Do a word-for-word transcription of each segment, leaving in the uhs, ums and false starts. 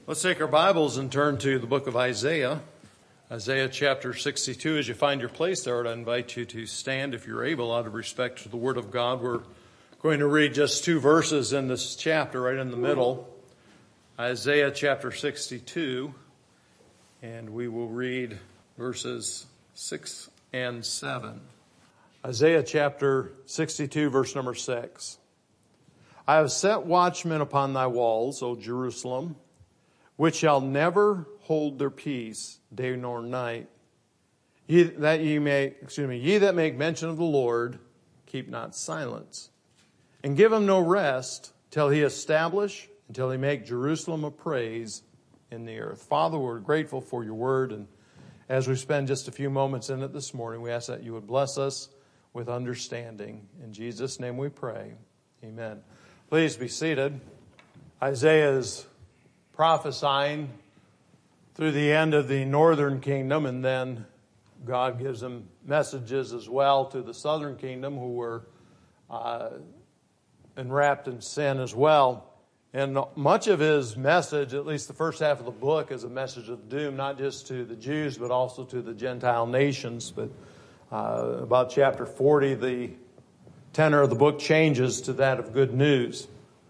Let's take our Bibles and turn to the book of Isaiah. Isaiah chapter sixty-two. As you find your place there, I'd invite you to stand if you're able out of respect to the Word of God. We're going to read just two verses in this chapter right in the middle. Isaiah chapter sixty-two. And we will read verses six and seven. Isaiah chapter sixty-two, verse number six. I have set watchmen upon thy walls, O Jerusalem, which shall never hold their peace day nor night. Ye that ye may, excuse me, ye that make mention of the Lord, keep not silence, and give him no rest till he establish, until he make Jerusalem a praise in the earth. Father, we're grateful for your word, and as we spend just a few moments in it this morning, we ask that you would bless us with understanding. In Jesus' name we pray. Amen. Please be seated. Isaiah is prophesying through the end of the northern kingdom, and then God gives him messages as well to the southern kingdom who were uh, enwrapped in sin as well. And much of his message, at least the first half of the book, is a message of doom, not just to the Jews, but also to the Gentile nations. But uh, about chapter forty, the tenor of the book changes to that of good news.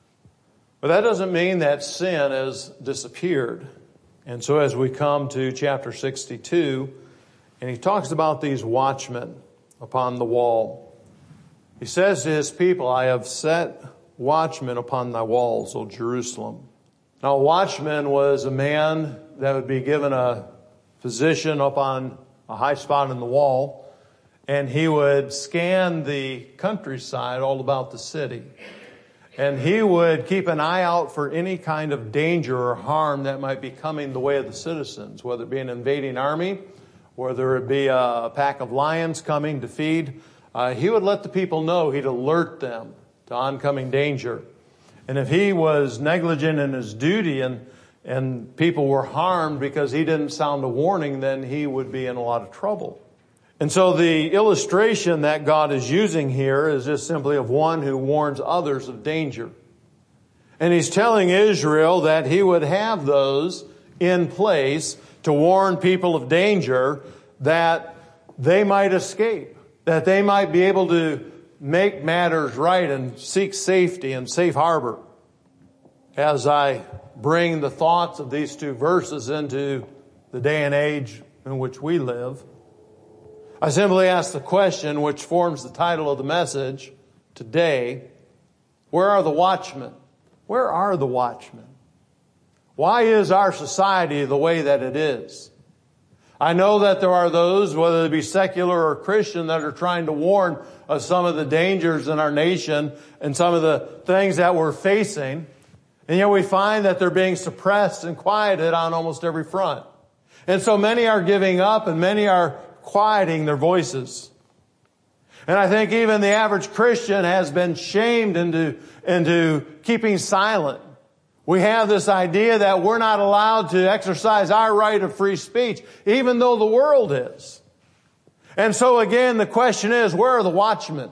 But that doesn't mean that sin has disappeared. And so as we come to chapter sixty-two, and he talks about these watchmen upon the wall. He says to his people, I have set watchmen upon thy walls, O Jerusalem. Now a watchman was a man that would be given a position up on a high spot in the wall, and he would scan the countryside all about the city. And he would keep an eye out for any kind of danger or harm that might be coming the way of the citizens, whether it be an invading army, whether it be a pack of lions coming to feed. Uh, he would let the people know. He'd alert them to oncoming danger. And if he was negligent in his duty and, and people were harmed because he didn't sound a warning, then he would be in a lot of trouble. And so the illustration that God is using here is just simply of one who warns others of danger. And he's telling Israel that he would have those in place to warn people of danger, that they might escape, that they might be able to make matters right and seek safety and safe harbor. As I bring the thoughts of these two verses into the day and age in which we live, I simply ask the question which forms the title of the message today: where are the watchmen? Where are the watchmen? Why is our society the way that it is? I know that there are those, whether they be secular or Christian, that are trying to warn of some of the dangers in our nation and some of the things that we're facing. And yet we find that they're being suppressed and quieted on almost every front. And so many are giving up and many are quieting their voices. And I think even the average Christian has been shamed into, into keeping silent. We have this idea that we're not allowed to exercise our right of free speech, even though the world is. And so again, the question is, where are the watchmen?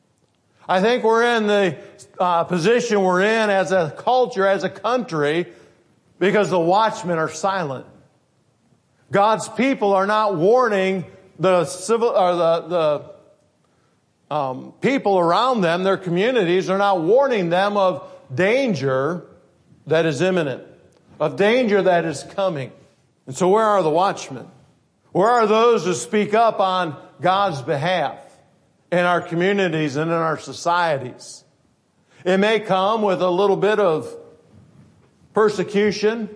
I think we're in the uh, position we're in as a culture, as a country, because the watchmen are silent. God's people are not warning the civil or the the um, people around them, their communities, are not warning them of danger that is imminent, of danger that is coming. And so where are the watchmen? Where are those who speak up on God's behalf in our communities and in our societies? It may come with a little bit of persecution.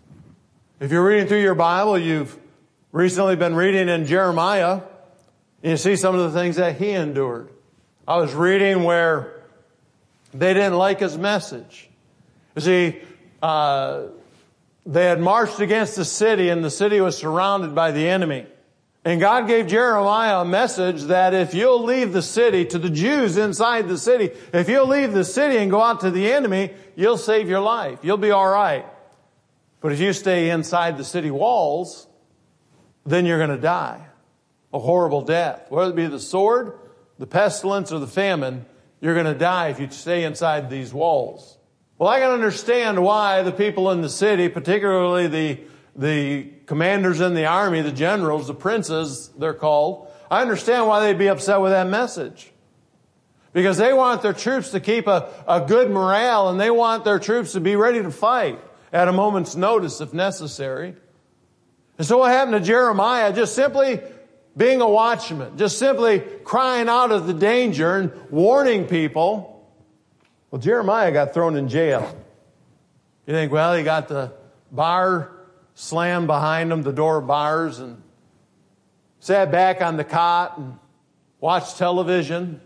If you're reading through your Bible, you've recently been reading in Jeremiah, and you see some of the things that he endured. I was reading where they didn't like his message. You see, uh, they had marched against the city, and the city was surrounded by the enemy. And God gave Jeremiah a message that if you'll leave the city, to the Jews inside the city, if you'll leave the city and go out to the enemy, you'll save your life. You'll be all right. But if you stay inside the city walls, then you're going to die a horrible death. Whether it be the sword, the pestilence, or the famine, you're going to die if you stay inside these walls. Well, I can understand why the people in the city, particularly the, the commanders in the army, the generals, the princes, they're called, I understand why they'd be upset with that message. Because they want their troops to keep a, a good morale, and they want their troops to be ready to fight at a moment's notice if necessary. And so what happened to Jeremiah? Just simply being a watchman, just simply crying out of the danger and warning people. Well, Jeremiah got thrown in jail. You think, well, he got the bar slammed behind him, the door bars, and sat back on the cot and watched television.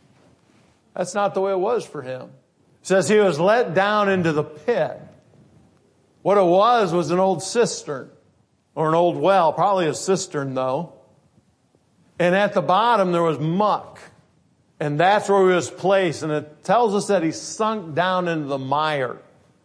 That's not the way it was for him. It says he was let down into the pit. What it was was an old cistern, or an old well, probably a cistern though. And at the bottom there was muck. And that's where he was placed. And it tells us that he sunk down into the mire.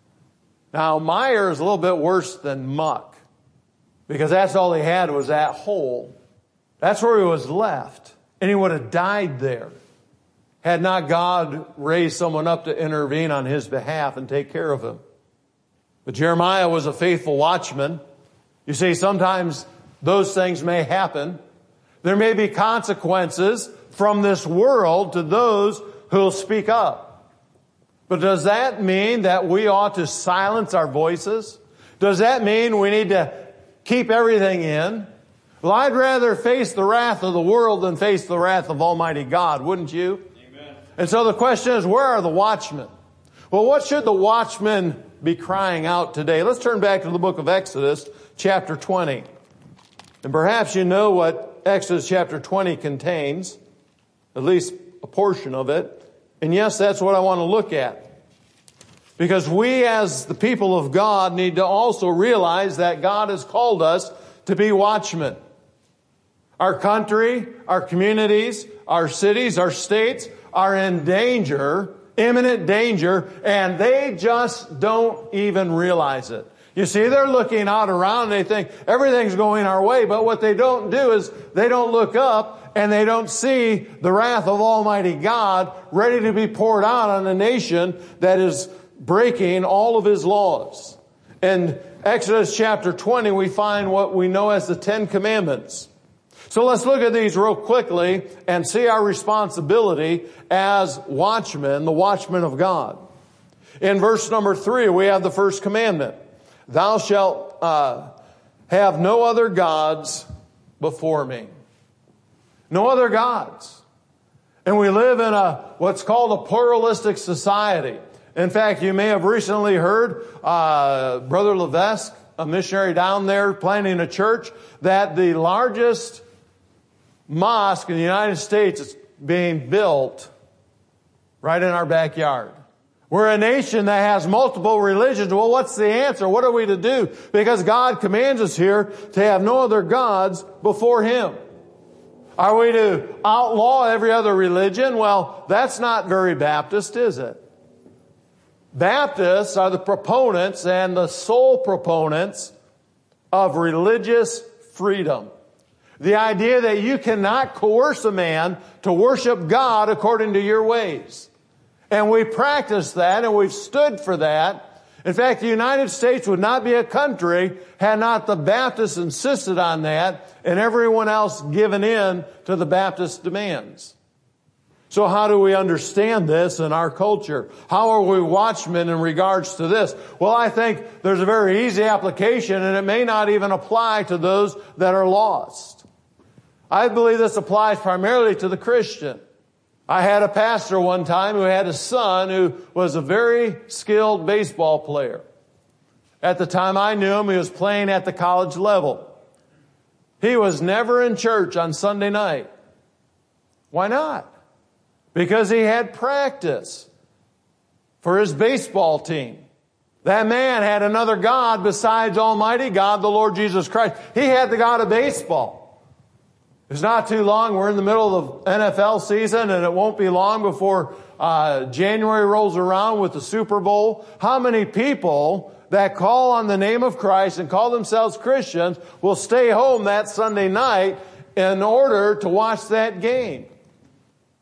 Now, mire is a little bit worse than muck, because that's all he had was that hole. That's where he was left. And he would have died there had not God raised someone up to intervene on his behalf and take care of him. But Jeremiah was a faithful watchman. You see, sometimes those things may happen. There may be consequences from this world to those who'll speak up. But does that mean that we ought to silence our voices? Does that mean we need to keep everything in? Well, I'd rather face the wrath of the world than face the wrath of Almighty God, wouldn't you? Amen. And so the question is, where are the watchmen? Well, what should the watchmen be crying out today? Let's turn back to the book of Exodus, chapter twenty. And perhaps you know what Exodus chapter twenty contains, at least a portion of it. And yes, that's what I want to look at. Because we as the people of God need to also realize that God has called us to be watchmen. Our country, our communities, our cities, our states are in danger, imminent danger, and they just don't even realize it. You see, they're looking out around and they think everything's going our way, but what they don't do is they don't look up and they don't see the wrath of Almighty God ready to be poured out on a nation that is breaking all of His laws. In Exodus chapter twenty, we find what we know as the Ten Commandments. So let's look at these real quickly and see our responsibility as watchmen, the watchmen of God. In verse number three, we have the first commandment. Thou shalt uh, have no other gods before me. No other gods. And we live in a what's called a pluralistic society. In fact, you may have recently heard uh, Brother Levesque, a missionary down there planting a church, that the largest mosque in the United States is being built right in our backyard. We're a nation that has multiple religions. Well, what's the answer? What are we to do? Because God commands us here to have no other gods before Him. Are we to outlaw every other religion? Well, that's not very Baptist, is it? Baptists are the proponents and the sole proponents of religious freedom. The idea that you cannot coerce a man to worship God according to your ways. And we practice that and we've stood for that. In fact, the United States would not be a country had not the Baptists insisted on that and everyone else given in to the Baptist demands. So how do we understand this in our culture? How are we watchmen in regards to this? Well, I think there's a very easy application, and it may not even apply to those that are lost. I believe this applies primarily to the Christian. I had a pastor one time who had a son who was a very skilled baseball player. At the time I knew him, he was playing at the college level. He was never in church on Sunday night. Why not? Because he had practice for his baseball team. That man had another God besides Almighty God, the Lord Jesus Christ. He had the God of baseball. It's not too long. We're in the middle of N F L season, and it won't be long before uh January rolls around with the Super Bowl. How many people that call on the name of Christ and call themselves Christians will stay home that Sunday night in order to watch that game?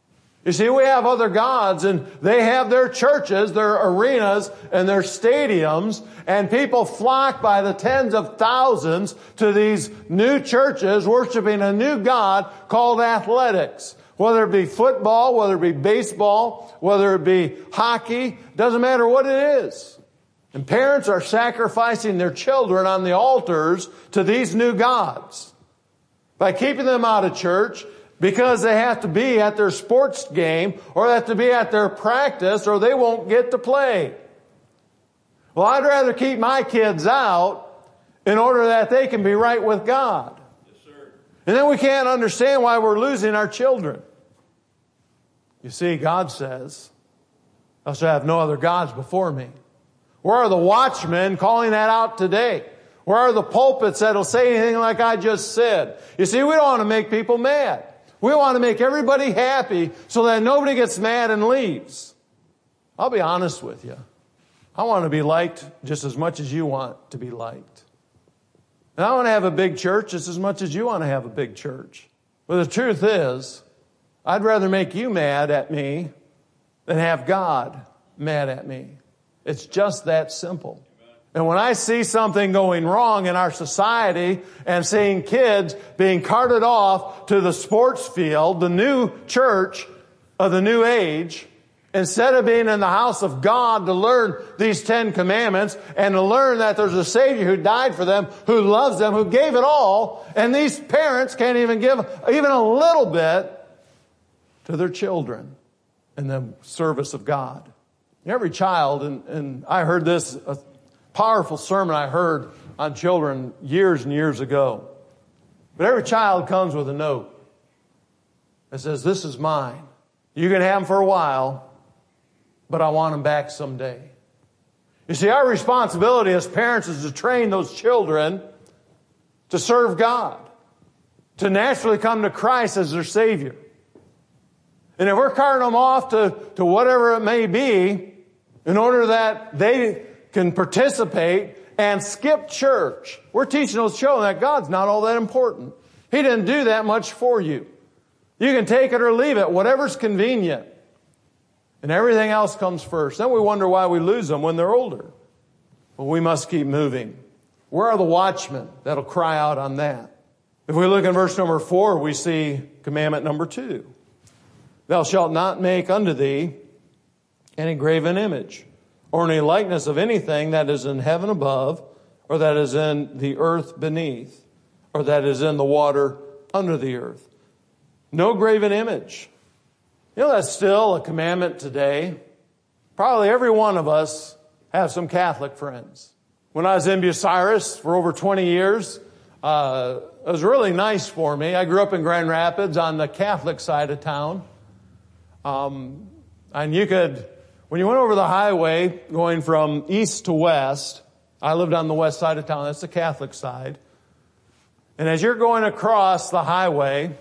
You see, we have other gods, and they have their churches, their arenas, and their stadiums, and people flock by the tens of thousands to these new churches worshiping a new god called athletics. Whether it be football, whether it be baseball, whether it be hockey, doesn't matter what it is. And parents are sacrificing their children on the altars to these new gods by keeping them out of church, because they have to be at their sports game or they have to be at their practice or they won't get to play. Well, I'd rather keep my kids out in order that they can be right with God. Yes, sir. And then we can't understand why we're losing our children. You see, God says, "Thou shalt have no other gods before me." Where are the watchmen calling that out today? Where are the pulpits that'll say anything like I just said? You see, we don't want to make people mad. We want to make everybody happy so that nobody gets mad and leaves. I'll be honest with you. I want to be liked just as much as you want to be liked. And I want to have a big church just as much as you want to have a big church. But the truth is, I'd rather make you mad at me than have God mad at me. It's just that simple. And when I see something going wrong in our society and seeing kids being carted off to the sports field, the new church of the new age, instead of being in the house of God to learn these Ten Commandments and to learn that there's a Savior who died for them, who loves them, who gave it all, and these parents can't even give even a little bit to their children in the service of God. Every child, and, and I heard this, a powerful sermon I heard on children years and years ago. But every child comes with a note that says, "This is mine. You can have them for a while, but I want them back someday." You see, our responsibility as parents is to train those children to serve God, to naturally come to Christ as their Savior. And if we're carting them off to, to whatever it may be, in order that they can participate and skip church, we're teaching those children that God's not all that important. He didn't do that much for you. You can take it or leave it, whatever's convenient. And everything else comes first. Then we wonder why we lose them when they're older. Well, we must keep moving. Where are the watchmen that'll cry out on that? If we look in verse number four, we see commandment number two. "Thou shalt not make unto thee any graven image, or any likeness of anything that is in heaven above, or that is in the earth beneath, or that is in the water under the earth." No graven image. You know, that's still a commandment today. Probably every one of us have some Catholic friends. When I was in Bucyrus for over twenty years, uh, it was really nice for me. I grew up in Grand Rapids on the Catholic side of town. Um, and you could... When you went over the highway going from east to west, I lived on the west side of town. That's the Catholic side. And as you're going across the highway,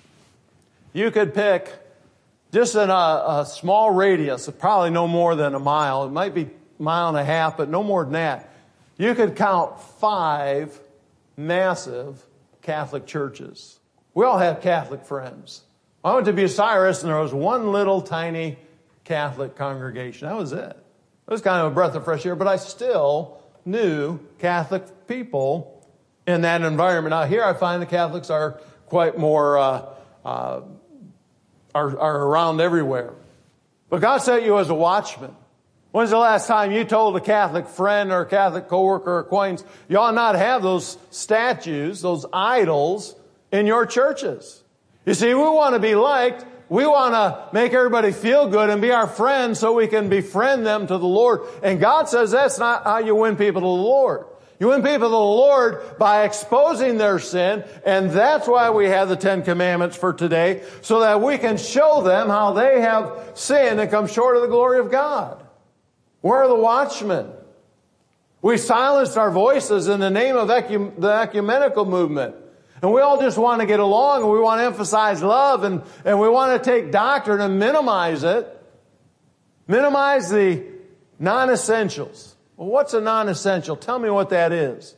you could pick just in a, a small radius, probably no more than a mile. It might be a mile and a half, but no more than that. You could count five massive Catholic churches. We all have Catholic friends. I went to Bucyrus and there was one little tiny Catholic congregation. That was it. It was kind of a breath of fresh air, but I still knew Catholic people in that environment. Now here I find the Catholics are quite more, uh, uh, are, are around everywhere. But God set you as a watchman. When's the last time you told a Catholic friend or a Catholic coworker or acquaintance, you ought not have those statues, those idols in your churches? You see, we want to be liked. We want to make everybody feel good and be our friends so we can befriend them to the Lord. And God says that's not how you win people to the Lord. You win people to the Lord by exposing their sin, and that's why we have the Ten Commandments for today, so that we can show them how they have sinned and come short of the glory of God. Where are the watchmen? We silenced our voices in the name of ecu- the ecumenical movement. And we all just want to get along, and we want to emphasize love, and, and we want to take doctrine and minimize it. Minimize the non-essentials. Well, what's a non-essential? Tell me what that is.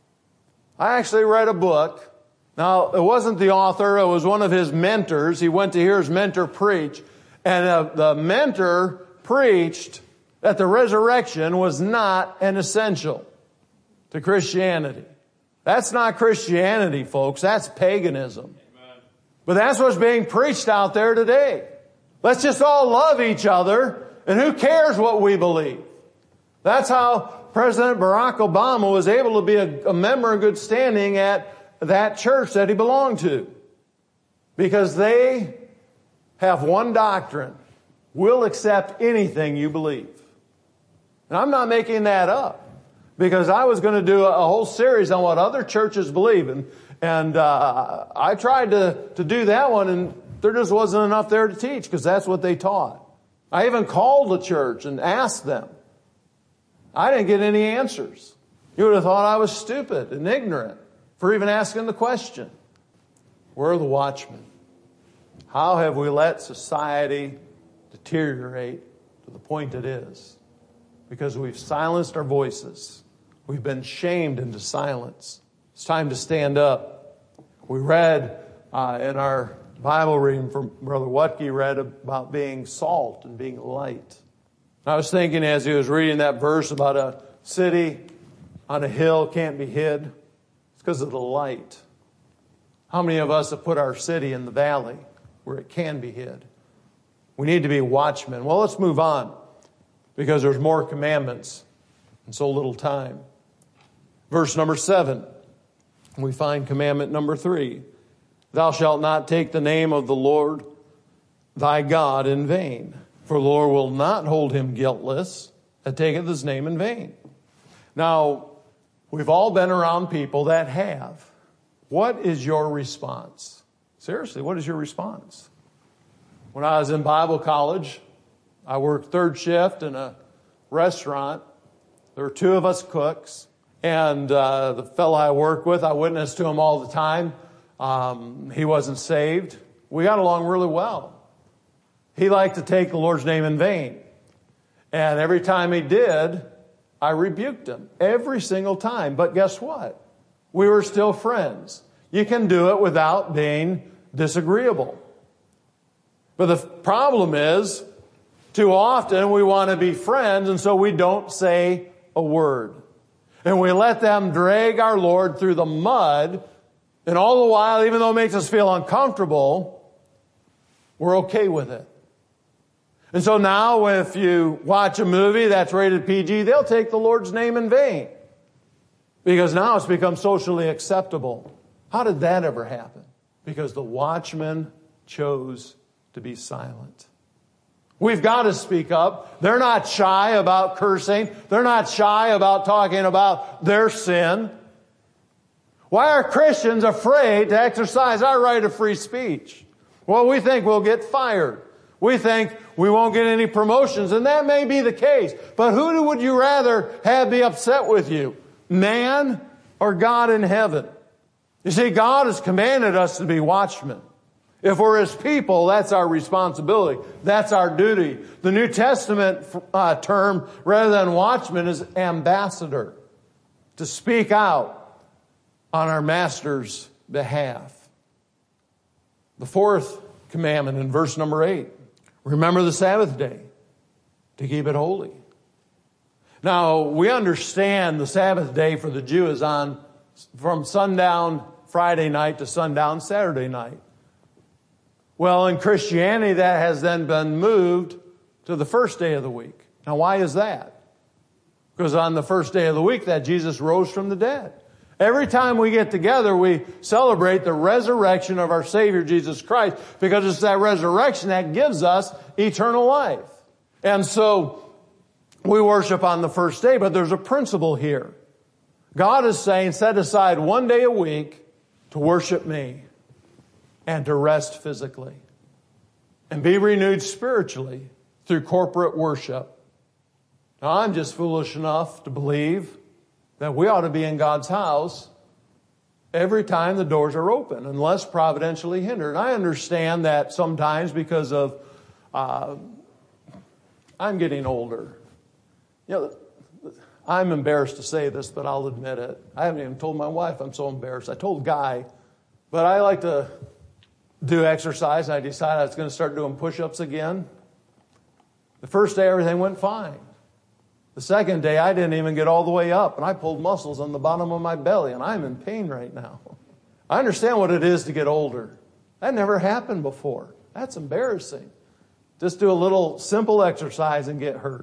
I actually read a book. Now, it wasn't the author. It was one of his mentors. He went to hear his mentor preach. And uh, the mentor preached that the resurrection was not an essential to Christianity. That's not Christianity, folks. That's paganism. Amen. But that's what's being preached out there today. Let's just all love each other, and who cares what we believe? That's how President Barack Obama was able to be a, a member in good standing at that church that he belonged to. Because they have one doctrine. We'll accept anything you believe. And I'm not making that up. Because I was going to do a whole series on what other churches believe. And, and uh, I tried to, to do that one, and there just wasn't enough there to teach, because that's what they taught. I even called the church and asked them. I didn't get any answers. You would have thought I was stupid and ignorant for even asking the question. Where are the watchmen? How have we let society deteriorate to the point it is? Because we've silenced our voices. We've been shamed into silence. It's time to stand up. We read uh, in our Bible reading from Brother Watke read about being salt and being light. I was thinking as he was reading that verse about a city on a hill can't be hid. It's because of the light. How many of us have put our city in the valley where it can be hid? We need to be watchmen. Well, let's move on, because there's more commandments and so little time. Verse number seven, we find commandment number three. Thou shalt not take the name of the Lord thy God in vain, for the Lord will not hold him guiltless that taketh his name in vain. Now, we've all been around people that have. What is your response? Seriously, what is your response? When I was in Bible college, I worked third shift in a restaurant. There were two of us cooks. And uh, the fellow I worked with, I witnessed to him all the time. Um, he wasn't saved. We got along really well. He liked to take the Lord's name in vain. And every time he did, I rebuked him. Every single time. But guess what? We were still friends. You can do it without being disagreeable. But the problem is, too often we want to be friends, and so we don't say a word. And we let them drag our Lord through the mud, and all the while, even though it makes us feel uncomfortable, we're okay with it. And so now if you watch a movie that's rated P G, they'll take the Lord's name in vain. Because now it's become socially acceptable. How did that ever happen? Because the watchmen chose to be silent. We've got to speak up. They're not shy about cursing. They're not shy about talking about their sin. Why are Christians afraid to exercise our right of free speech? Well, we think we'll get fired. We think we won't get any promotions, and that may be the case. But who would you rather have be upset with you? Man or God in heaven? You see, God has commanded us to be watchmen. If we're His people, that's our responsibility. That's our duty. The New Testament uh, term, rather than watchman, is ambassador. To speak out on our Master's behalf. The fourth commandment in verse number eight. Remember the Sabbath day to keep it holy. Now, we understand the Sabbath day for the Jew is on from sundown Friday night to sundown Saturday night. Well, in Christianity, that has then been moved to the first day of the week. Now, why is that? Because on the first day of the week, that Jesus rose from the dead. Every time we get together, we celebrate the resurrection of our Savior, Jesus Christ, because it's that resurrection that gives us eternal life. And so, we worship on the first day, but there's a principle here. God is saying, set aside one day a week to worship me and to rest physically and be renewed spiritually through corporate worship. Now, I'm just foolish enough to believe that we ought to be in God's house every time the doors are open, unless providentially hindered. I understand that sometimes because of, uh, I'm getting older. You know, I'm embarrassed to say this, but I'll admit it. I haven't even told my wife I'm so embarrassed. I told Guy, but I like to do exercise. I decided I was going to start doing push-ups again. The first day, everything went fine. The second day, I didn't even get all the way up, and I pulled muscles on the bottom of my belly, and I'm in pain right now. I understand what it is to get older. That never happened before. That's embarrassing. Just do a little simple exercise and get hurt.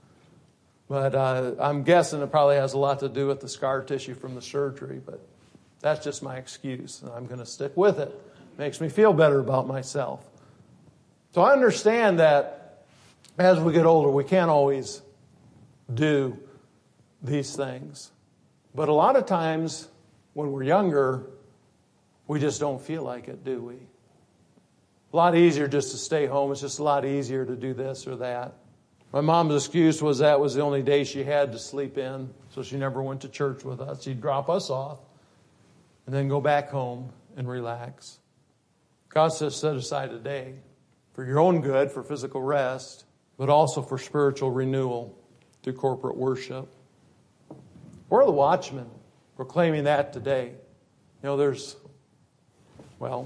But uh, I'm guessing it probably has a lot to do with the scar tissue from the surgery, but that's just my excuse, and I'm going to stick with it. Makes me feel better about myself. So I understand that as we get older, we can't always do these things. But a lot of times when we're younger, we just don't feel like it, do we? A lot easier just to stay home. It's just a lot easier to do this or that. My mom's excuse was that was the only day she had to sleep in, so she never went to church with us. She'd drop us off and then go back home and relax. God says set aside a day for your own good, for physical rest, but also for spiritual renewal through corporate worship. We're the watchmen proclaiming that today. You know, there's, well,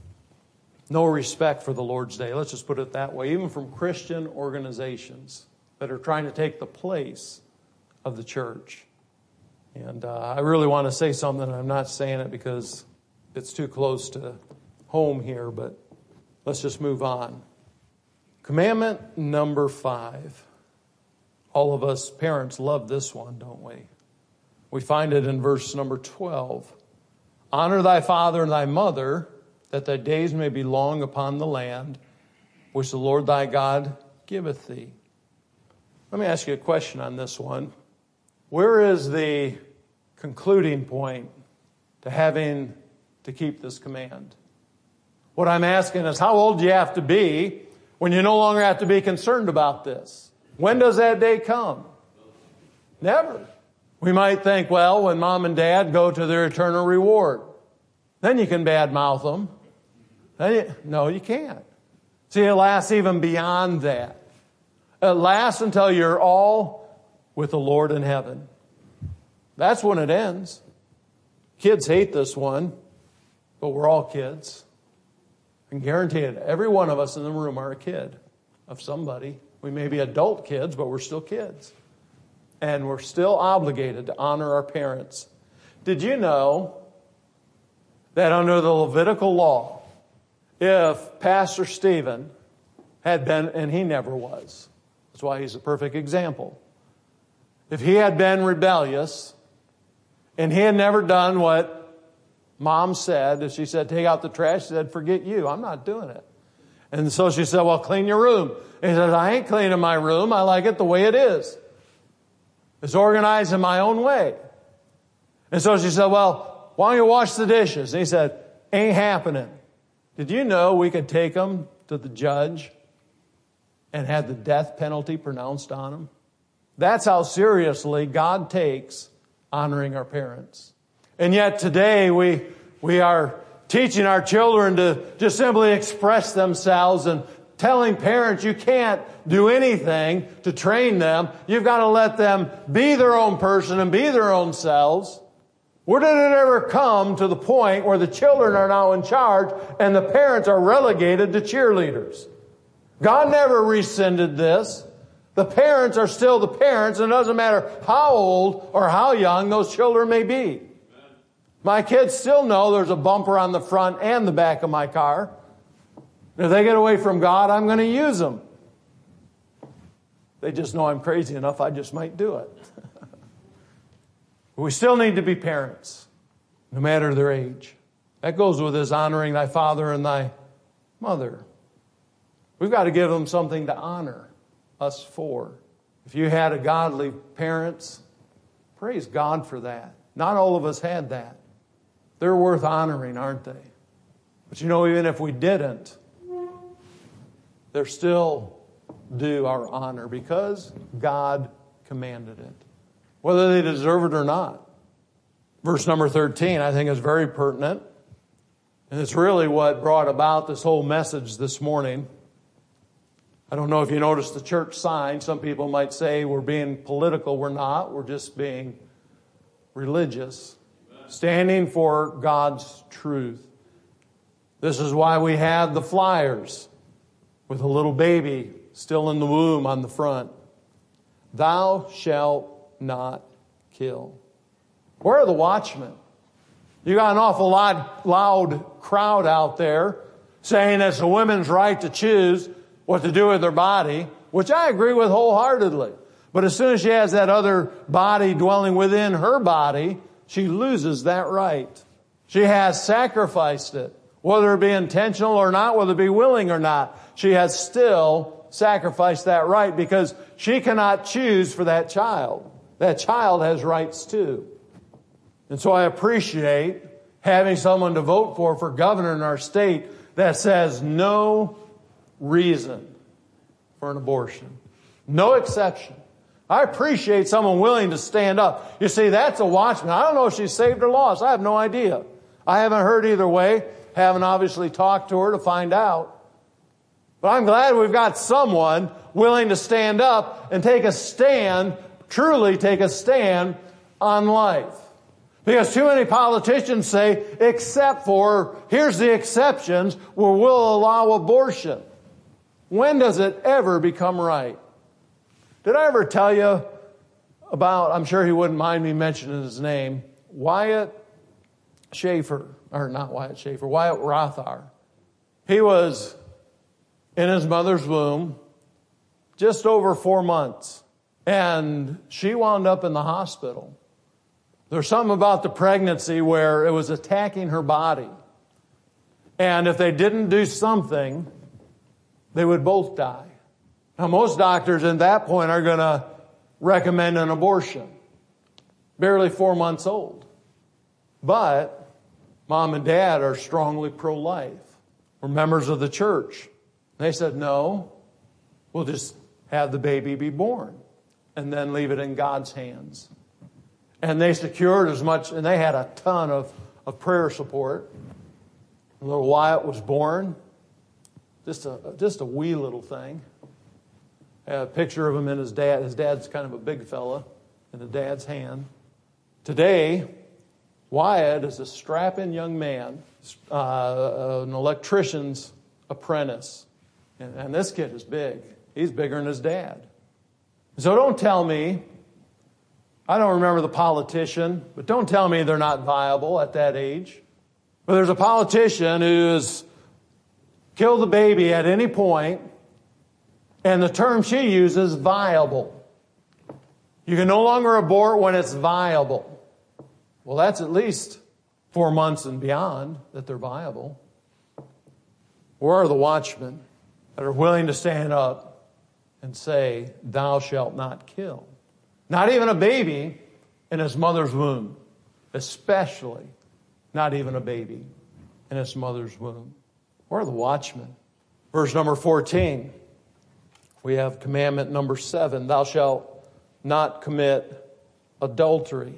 no respect for the Lord's Day. Let's just put it that way. Even from Christian organizations that are trying to take the place of the church. And uh, I really want to say something. I'm not saying it because it's too close to home here, but let's just move on. Commandment number five. All of us parents love this one, don't we? We find it in verse number twelve. Honor thy father and thy mother, that thy days may be long upon the land, which the Lord thy God giveth thee. Let me ask you a question on this one. Where is the concluding point to having to keep this command? What I'm asking is, how old do you have to be when you no longer have to be concerned about this? When does that day come? Never. We might think, well, when mom and dad go to their eternal reward, then you can badmouth them. Then you, no, you can't. See, it lasts even beyond that. It lasts until you're all with the Lord in heaven. That's when it ends. Kids hate this one, but we're all kids. I can guarantee it, every one of us in the room are a kid of somebody. We may be adult kids, but we're still kids. And we're still obligated to honor our parents. Did you know that under the Levitical law, if Pastor Stephen had been, and he never was, that's why he's a perfect example. If he had been rebellious, and he had never done what mom said, if she said, take out the trash, she said, forget you, I'm not doing it. And so she said, well, clean your room. And he said, I ain't cleaning my room, I like it the way it is. It's organized in my own way. And so she said, well, why don't you wash the dishes? And he said, ain't happening. Did you know we could take him to the judge and have the death penalty pronounced on him? That's how seriously God takes honoring our parents. And yet today we, we are teaching our children to just simply express themselves and telling parents you can't do anything to train them. You've got to let them be their own person and be their own selves. Where did it ever come to the point where the children are now in charge and the parents are relegated to cheerleaders? God never rescinded this. The parents are still the parents, and it doesn't matter how old or how young those children may be. My kids still know there's a bumper on the front and the back of my car. If they get away from God, I'm going to use them. They just know I'm crazy enough, I just might do it. We still need to be parents, no matter their age. That goes with this honoring thy father and thy mother. We've got to give them something to honor us for. If you had a godly parents, praise God for that. Not all of us had that. They're worth honoring, aren't they? But you know, even if we didn't, they're still due our honor because God commanded it, whether they deserve it or not. Verse number thirteen, I think, is very pertinent. And it's really what brought about this whole message this morning. I don't know if you noticed the church sign. Some people might say we're being political. We're not. We're just being religious, standing for God's truth. This is why we have the flyers with a little baby still in the womb on the front. Thou shalt not kill. Where are the watchmen? You got an awful lot loud crowd out there saying it's a woman's right to choose what to do with their body, which I agree with wholeheartedly. But as soon as she has that other body dwelling within her body, she loses that right. She has sacrificed it. Whether it be intentional or not, whether it be willing or not, she has still sacrificed that right because she cannot choose for that child. That child has rights too. And so I appreciate having someone to vote for for governor in our state that says no reason for an abortion. No exception. I appreciate someone willing to stand up. You see, that's a watchman. I don't know if she's saved or lost. I have no idea. I haven't heard either way. Haven't obviously talked to her to find out. But I'm glad we've got someone willing to stand up and take a stand, truly take a stand on life. Because too many politicians say, except for, here's the exceptions, where we'll allow abortion. When does it ever become right? Did I ever tell you about, I'm sure he wouldn't mind me mentioning his name, Wyatt Schaefer, or not Wyatt Schaefer, Wyatt Rothar. He was in his mother's womb just over four months, and she wound up in the hospital. There's something about the pregnancy where it was attacking her body. And if they didn't do something, they would both die. Now, most doctors at that point are going to recommend an abortion. Barely four months old. But mom and dad are strongly pro-life. We're members of the church. They said, no, we'll just have the baby be born and then leave it in God's hands. And they secured as much, and they had a ton of, of prayer support. Little Wyatt was born. Just a, just a wee little thing. I have a picture of him in his dad. His dad's kind of a big fella in the dad's hand. Today, Wyatt is a strapping young man, uh, an electrician's apprentice. And, and this kid is big. He's bigger than his dad. So don't tell me, I don't remember the politician, but don't tell me they're not viable at that age. But there's a politician who's killed the baby at any point, and the term she uses, viable. You can no longer abort when it's viable. Well, that's at least four months and beyond that they're viable. Where are the watchmen that are willing to stand up and say, thou shalt not kill? Not even a baby in his mother's womb. Especially not even a baby in his mother's womb. Where are the watchmen? Verse number fourteen. We have commandment number seven. Thou shalt not commit adultery.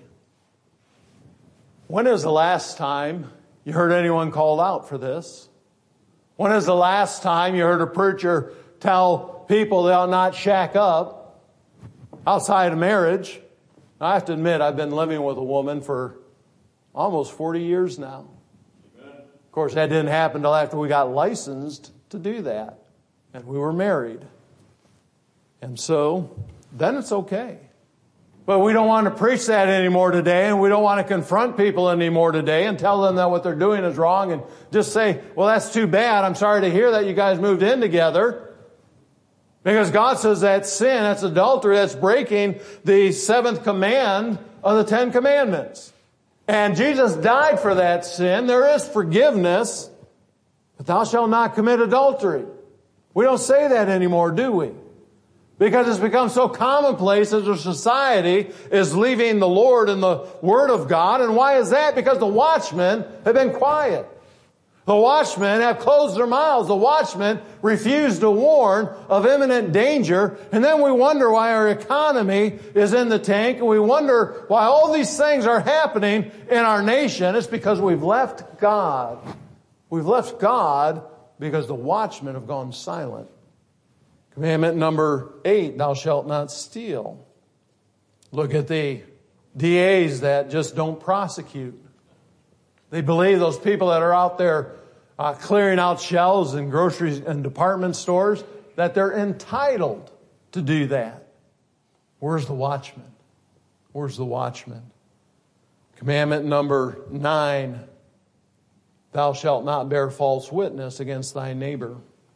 When is the last time you heard anyone called out for this? When is the last time you heard a preacher tell people they ought not shack up outside of marriage? I have to admit, I've been living with a woman for almost forty years now. Amen. Of course, that didn't happen until after we got licensed to do that. And we were married. And so, then it's okay. But we don't want to preach that anymore today, and we don't want to confront people anymore today and tell them that what they're doing is wrong and just say, well, that's too bad. I'm sorry to hear that you guys moved in together. Because God says that's sin, that's adultery, that's breaking the seventh command of the Ten Commandments. And Jesus died for that sin. There is forgiveness, but thou shalt not commit adultery. We don't say that anymore, do we? Because it's become so commonplace as our society is leaving the Lord and the Word of God. And why is that? Because the watchmen have been quiet. The watchmen have closed their mouths. The watchmen refuse to warn of imminent danger. And then we wonder why our economy is in the tank. And we wonder why all these things are happening in our nation. It's because we've left God. We've left God because the watchmen have gone silent. Commandment number eight, thou shalt not steal. Look at the D As that just don't prosecute. They believe those people that are out there uh, clearing out shelves in groceries and department stores, that they're entitled to do that. Where's the watchman? Where's the watchman? Commandment number nine, thou shalt not bear false witness against thy neighbor.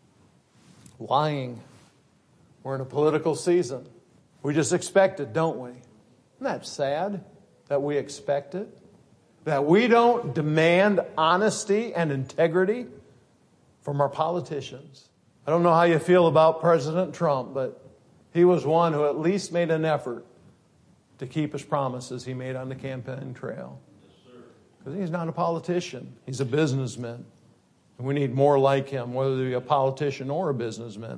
Lying. We're in a political season. We just expect it, don't we? Isn't that sad that we expect it? That we don't demand honesty and integrity from our politicians. I don't know how you feel about President Trump, but he was one who at least made an effort to keep his promises he made on the campaign trail. Because he's not a politician. He's a businessman. And we need more like him, whether he be a politician or a businessman.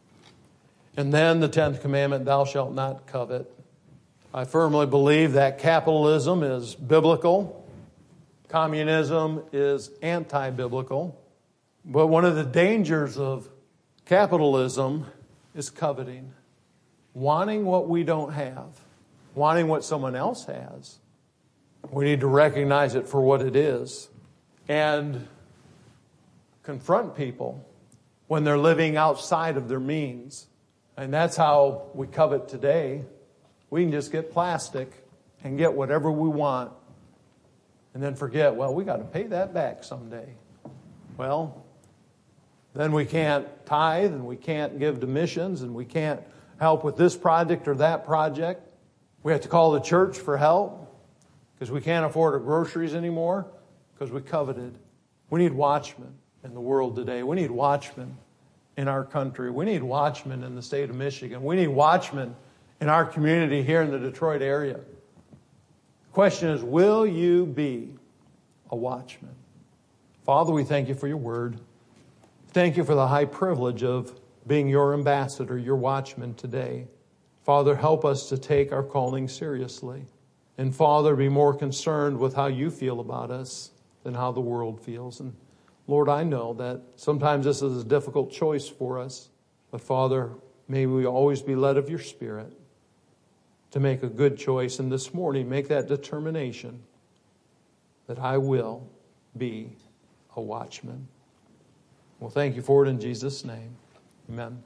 And then the tenth commandment, thou shalt not covet. I firmly believe that capitalism is biblical. Communism is anti-biblical. But one of the dangers of capitalism is coveting. Wanting what we don't have. Wanting what someone else has. We need to recognize it for what it is. And confront people when they're living outside of their means. And that's how we covet today. We can just get plastic and get whatever we want. And then forget, well, we got to pay that back someday. Well, then we can't tithe and we can't give to missions and we can't help with this project or that project. We have to call the church for help because we can't afford our groceries anymore because we coveted. We need watchmen in the world today. We need watchmen in our country. We need watchmen in the state of Michigan. We need watchmen in our community here in the Detroit area. The question is, will you be a watchman? Father, we thank you for your word. Thank you for the high privilege of being your ambassador, your watchman today. Father, help us to take our calling seriously. And Father, be more concerned with how you feel about us than how the world feels. And Lord, I know that sometimes this is a difficult choice for us. But Father, may we always be led of your Spirit to make a good choice. And this morning, make that determination that I will be a watchman. Well, thank you for it in Jesus' name. Amen.